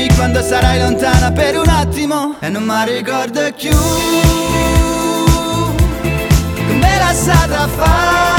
dimmi quando sarai lontana per un attimo e non mi ricordo più come la stata a fare.